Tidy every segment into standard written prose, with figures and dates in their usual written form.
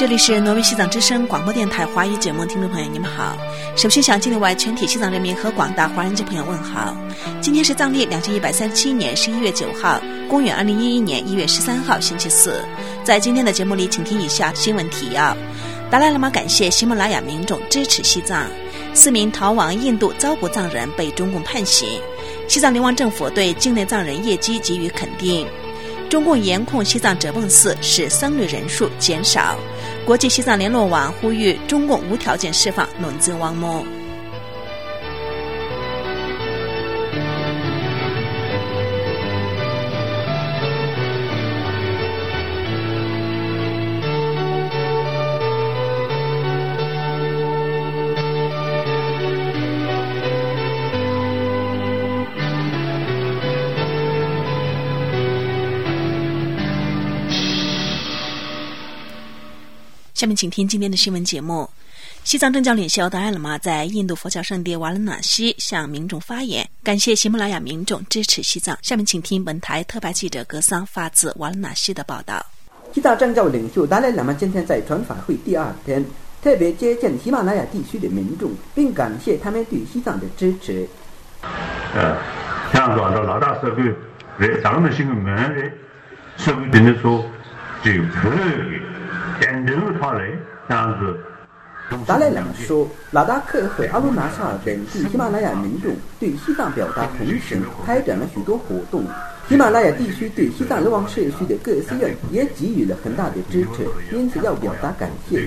这里是挪威西藏之声广播电台华语节目，听众朋友你们好。首先向境内外全体西藏人民和广大华人籍朋友问好。今天是藏历2137年11月9号，公元2011年1月13号星期四。在今天的节目里，请听以下新闻提要。达赖喇嘛感谢喜马拉雅民众支持西藏，4名逃往印度遭捕藏人被中共判刑。西藏流亡政府对境内藏人业绩给予肯定。中共严控西藏哲蚌寺，使僧侣人数减少。国际西藏联络网呼吁中共无条件释放伦兹汪木。下面请听今天的新闻节目。西藏政教领袖达赖喇嘛在印度佛教圣地瓦拉纳西向民众发言，感谢喜马拉雅民众支持西藏。下面请听本台特派记者格桑发自瓦拉纳西的报道。 西藏政教领袖达赖喇嘛今天在传法会第二天特别接见喜马拉雅地区的民众，并感谢他们对西藏的支持。 像说老大社会在咱们新闻的社会真的说就不点头他来这样子。 达赖喇嘛说，拉达克和阿鲁纳沙尔等地喜马拉雅民众对西藏表达同情，开展了许多活动。喜马拉雅地区对西藏流亡社区的各寺院也给予了很大的支持，因此要表达感谢。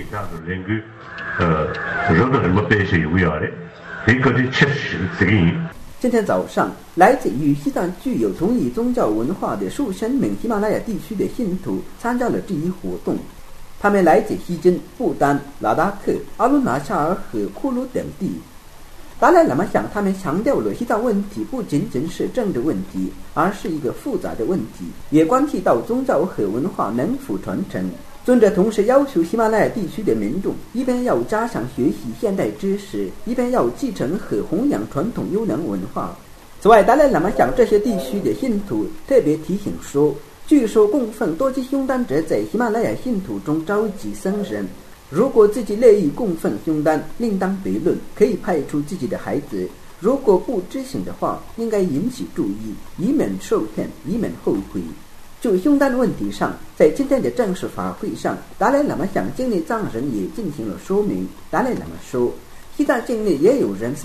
今天早上，来自于西藏具有同一宗教文化的数千名喜马拉雅地区的信徒参加了这一活动。他们来自西珍、不丹、拉达克、阿鲁纳沙尔和库鲁等地。达赖喇嘛向他们强调了西藏问题不仅仅是政治问题，而是一个复杂的问题，也关系到宗教和文化能否传承。尊者同时要求喜马拉雅地区的民众一边要加强学习现代知识，一边要继承和弘扬传统优良文化。此外，达赖喇嘛向这些地区的信徒特别提醒说，据说供奉多吉凶丹者在喜马拉雅信徒中召集僧人，如果自己乐意供奉凶丹，另当别论，可以派出自己的孩子；如果不知情的话，应该引起注意，以免受骗，以免后悔。就凶丹问题上，在今天的正式法会上，达赖喇嘛向境内藏人也进行了说明。达赖喇嘛说，西藏境内也有人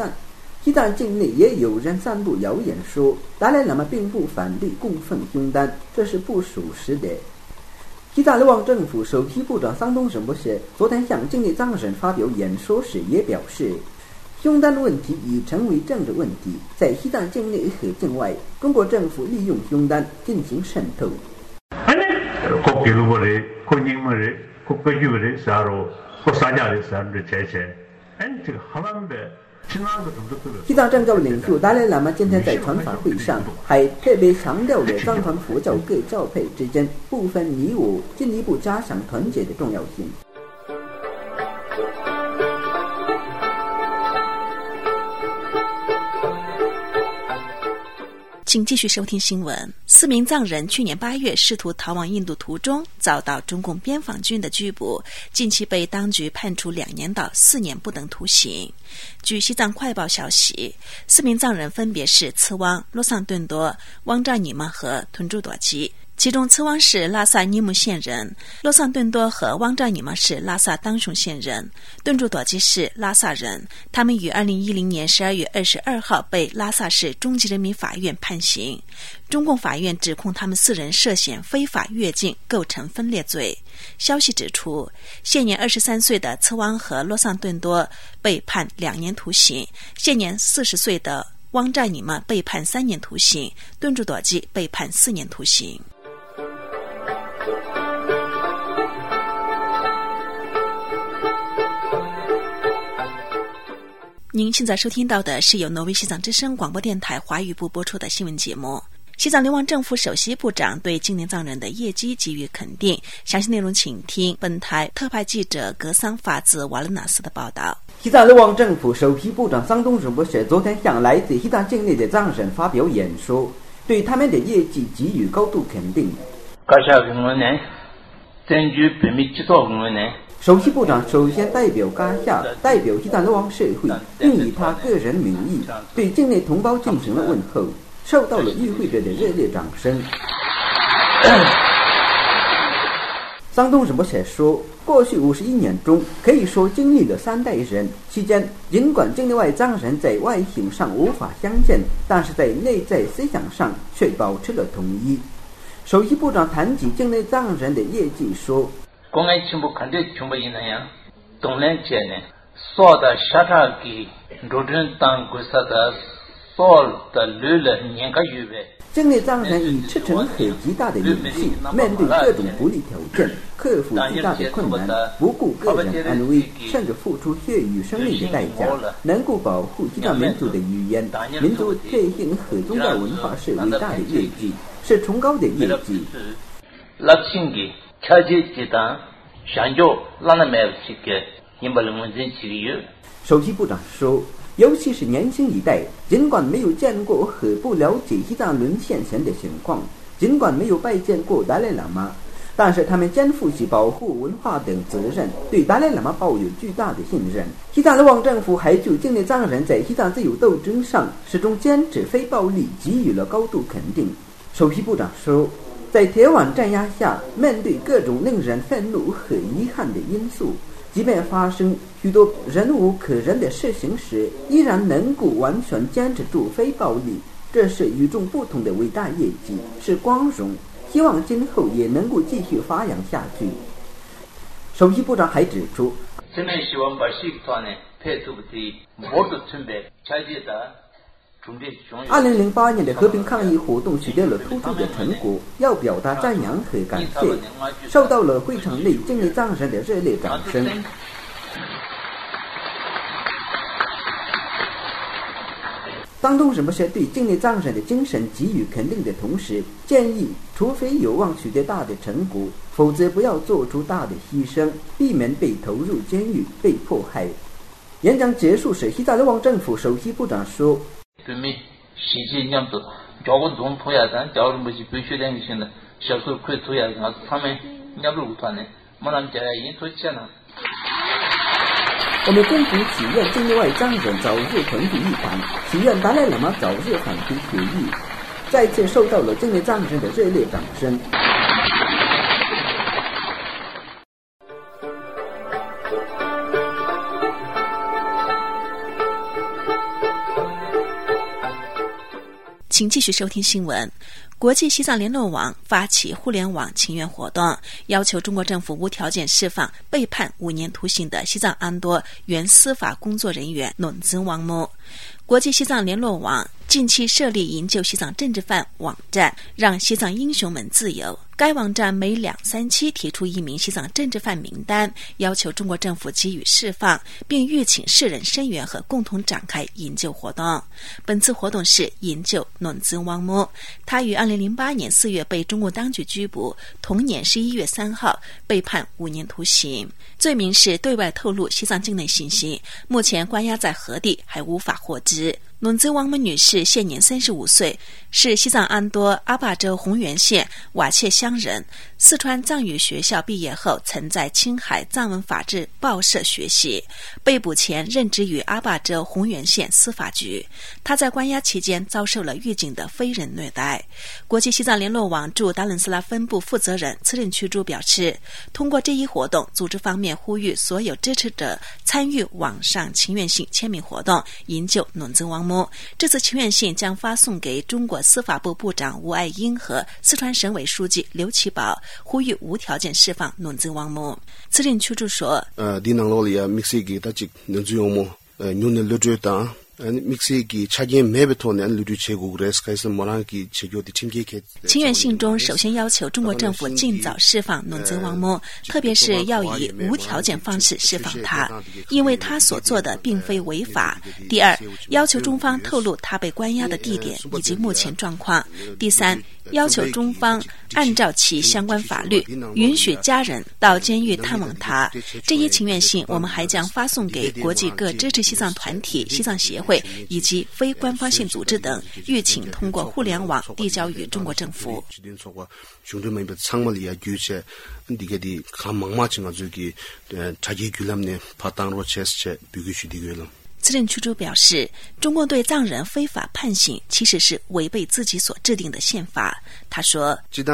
散布谣言说达赖喇嘛并不反对供奉凶丹，这是不属实的。西藏流亡政府首席部长桑东仁波切昨天向境内藏人发表演说时也表示，凶丹问题已成为政治问题，在西藏境内和境外，中国政府利用凶丹进行渗透。西藏政教领袖达赖喇嘛今天在传法会上还特别强调了藏传佛教各教派之间不分你我，进一步加强团结的重要性。 请继续收听新闻。4名藏人去年8月试图逃往印度途中遭到中共边防军的拘捕，近期被当局判处2年到4年不等徒刑。据西藏快报消息，4名藏人分别是次汪、洛桑顿多、汪扎尼玛和吞珠朵吉。其中次汪是拉萨尼木县人，洛桑顿多和汪扎尼玛是拉萨当雄县人，顿珠朵吉是拉萨人。他们于2010年12月22号被拉萨市中级人民法院判刑。中共法院指控他们4人涉嫌非法越境，构成分裂罪。消息指出，现年23岁的次汪和洛桑顿多被判2年徒刑，现年40岁的汪扎尼玛被判3年徒刑，顿珠朵吉被判4年徒刑。您现在收听到的是由挪威西藏之声广播电台华语部播出的新闻节目。西藏流亡政府首席部长对境内藏人的业绩给予肯定，详细内容请听本台特派记者格桑发自瓦勒纳斯的报道。 西藏流亡政府首席部长桑东仁波切昨天向来自西藏境内的藏人发表演说，对他们的业绩给予高度肯定。 首席部长首先代表噶夏，代表西藏流亡社会，并以他个人名义对境内同胞进行了问候，受到了与会者的热烈掌声。桑东仁波切说，过去51年中，可以说经历了3代人，期间尽管境内外藏人在外形上无法相见，但是在内在思想上却保持了统一。首席部长谈及境内藏人的业绩说，境内藏人以赤诚和极大的勇气，面对各种不利条件，克服巨大的困难，不顾个人安危，甚至付出血与生命的代价，能够保护西藏民族的语言、民族特性和宗教文化是伟大的业绩，是崇高的业绩。首席部长说，尤其是年轻一代，尽管没有见过和不了解西藏沦陷前的情况，尽管没有拜见过达赖喇嘛，但是他们肩负起保护文化等责任，对达赖喇嘛抱有巨大的信任。西藏流亡政府还就境内藏人在西藏自由斗争上始终坚持非暴力给予了高度肯定。首席部长说，在铁腕镇压下，面对各种令人愤怒和遗憾的因素，即便发生许多忍无可忍的事情时，依然能够完全坚持住非暴力，这是与众不同的伟大业绩，是光荣，希望今后也能够继续发扬下去。首席部长还指出，2008年的和平抗议活动取得了突出的成果，要表达赞扬和感谢，受到了会场内境内藏人的热烈掌声。桑东仁波切对境内藏人的精神给予肯定的同时，建议除非有望取得大的成果，否则不要做出大的牺牲，避免被投入监狱、被迫害。演讲结束时，西藏流亡政府首席部长说，我们共同祈愿境内外藏人早日团聚一堂，祈愿达赖喇嘛早日返回铁狱，再次受到了境内藏人的热烈掌声。 请继续收听新闻。国际西藏联络网发起互联网请愿活动，要求中国政府无条件释放被判5年徒刑的西藏安多原司法工作人员伦兹旺木。国际西藏联络网近期设立营救西藏政治犯网站，让西藏英雄们自由。该网站每2-3期提出1名西藏政治犯名单，要求中国政府给予释放，并吁请世人声援和共同展开营救活动。本次活动是营救伦兹旺木，他于2008年4月被中共当局拘捕，同年11月3号被判5年徒刑，罪名是对外透露西藏境内信息，目前关押在何地还无法获知。伦兹旺木女士现年35岁，是西藏安多阿坝州红原县瓦切乡人。四川藏语学校毕业后，曾在青海藏文法制报社学习。被捕前任职于阿坝州红原县司法局。他在关押期间遭受了狱警的非人虐待。国际西藏联络网驻达伦斯拉分部负责人次任区主表示，通过这一活动，组织方面呼吁所有支持者参与网上请愿信签名活动，营救伦兹旺木。这次请愿信将发送给中国司法部部长吴爱英和四川省委书记刘奇宝，呼吁无条件释放伦兹旺木。次任区主说，请愿信中首先要求中国政府尽早释放伦兹旺木，特别是要以无条件方式释放他，因为他所做的并非违法。第二，要求中方透露他被关押的地点以及目前状况。第三， 要求中方按照其相关法律允许家人到监狱探望他。这一请愿信我们还将发送给国际各支持西藏团体、西藏协会以及非官方性组织等，欲请通过互联网递交于中国政府。资深驱逐表示，中共对藏人非法判刑其实是违背自己所制定的宪法。他说，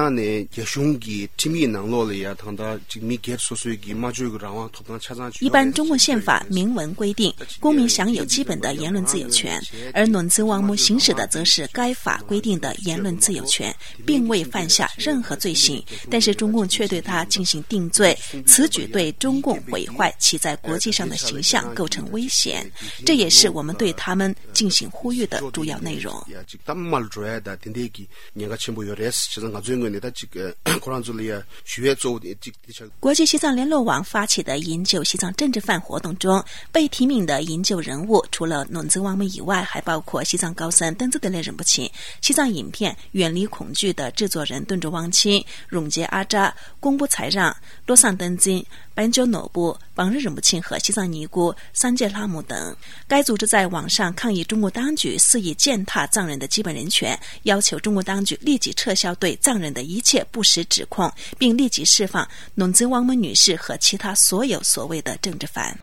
一般中共宪法明文规定公民享有基本的言论自由权，而暖兹王母行使的则是该法规定的言论自由权，并未犯下任何罪行，但是中共却对他进行定罪，此举对中共毁坏其在国际上的形象构成危险，这也是我们对他们进行呼吁的主要内容。国际西藏联络网发起的营救西藏政治犯活动中，被提名的营救人物除了暖兹王母以外，还包括西藏高僧登兹德勒仁波切、西藏影片《远离恐惧》的制作人顿卓旺钦、永杰阿扎、公布才让、洛桑登金、班鸠诺布、王日仁波切和西藏尼姑桑杰拉姆等。该组织在网上抗议中国当局肆意践踏藏人的基本人权，要求中国当局立即撤销对藏人的一切不实指控，并立即释放暖兹王母女士和其他所有所谓的政治犯。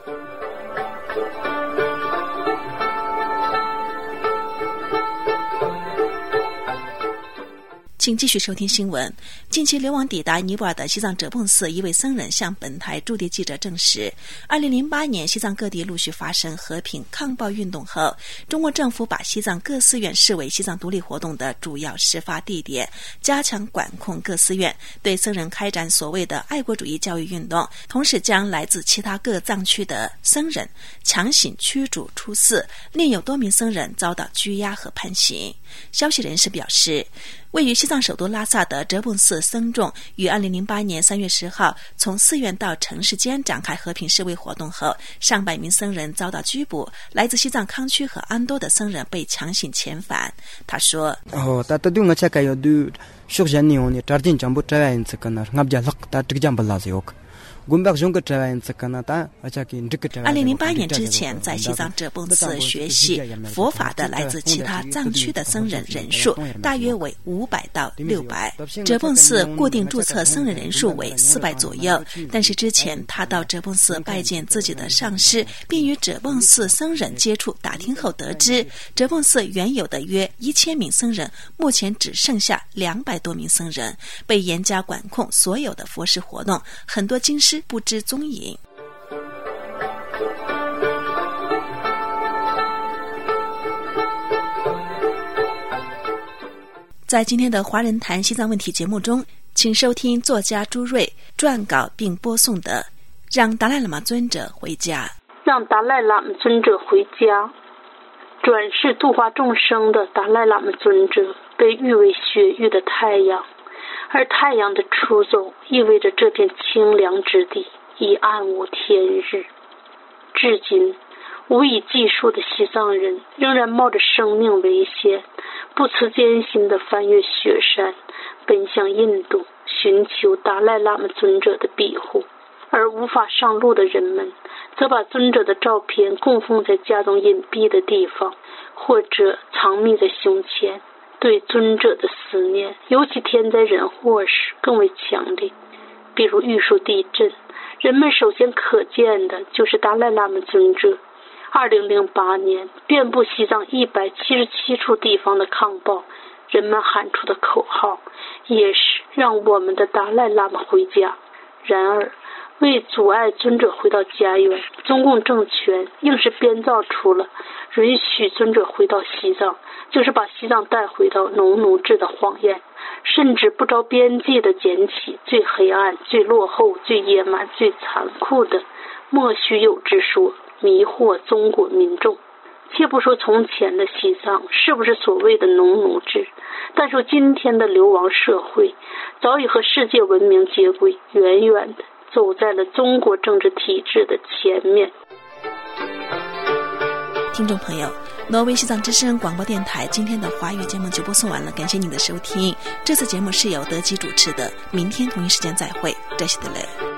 请继续收听新闻。近期流亡抵达尼泊尔的西藏哲蚌寺一位僧人向本台驻地记者证实，2008年西藏各地陆续发生和平抗暴运动后，中国政府把西藏各寺院视为西藏独立活动的主要事发地点，加强管控各寺院，对僧人开展所谓的爱国主义教育运动，同时将来自其他各藏区的僧人强行驱逐出寺，另有多名僧人遭到拘押和判刑。消息人士表示，位于西藏首都拉萨的哲蚌寺僧众于2008年3月10号从寺院到城市间展开和平示威活动后，上百名僧人遭到拘捕，来自西藏康区和安多的僧人被强行遣返。他说，2008年之前，在西藏哲蚌寺学习佛法的来自其他藏区的僧人人数大约为500到600，哲蚌寺固定注册僧人人数为400左右。但是之前他到哲蚌寺拜见自己的上师，并与哲蚌寺僧人接触打听后得知，哲蚌寺原有的约1000名僧人目前只剩下200多名僧人，被严加管控所有的佛事活动，很多经师不知踪影。在今天的华人谈西藏问题节目中，请收听作家朱瑞撰稿并播送的《让达赖喇嘛尊者回家》。 让达赖喇嘛尊者回家。转世度化众生的达赖喇嘛尊者被誉为雪域的太阳，而太阳的出走意味着这片清凉之地已暗无天日。至今无以计数的西藏人仍然冒着生命危险，不辞艰辛地翻越雪山，奔向印度，寻求达赖喇嘛尊者的庇护。而无法上路的人们则把尊者的照片供奉在家中隐蔽的地方，或者藏匿在胸前。对尊者的思念，尤其天灾人祸时更为强烈。比如玉树地震，人们首先可见的就是达赖喇嘛尊者。2008年，遍布西藏177处地方的抗暴，人们喊出的口号也是让我们的达赖喇嘛回家。然而，为阻碍尊者回到家园，中共政权硬是编造出了允许尊者回到西藏，就是把西藏带回到农奴制的谎言，甚至不着边际地捡起最黑暗、最落后、最野蛮、最残酷的莫须有之说，迷惑中国民众。且不说从前的西藏是不是所谓的农奴制，但说今天的流亡社会早已和世界文明接轨，远远的走在了中国政治体制的前面。 听众朋友， 挪威西藏之声广播电台今天的华语节目就播送完了，感谢您的收听。这次节目是由德基主持的，明天同一时间再会，这是的嘞。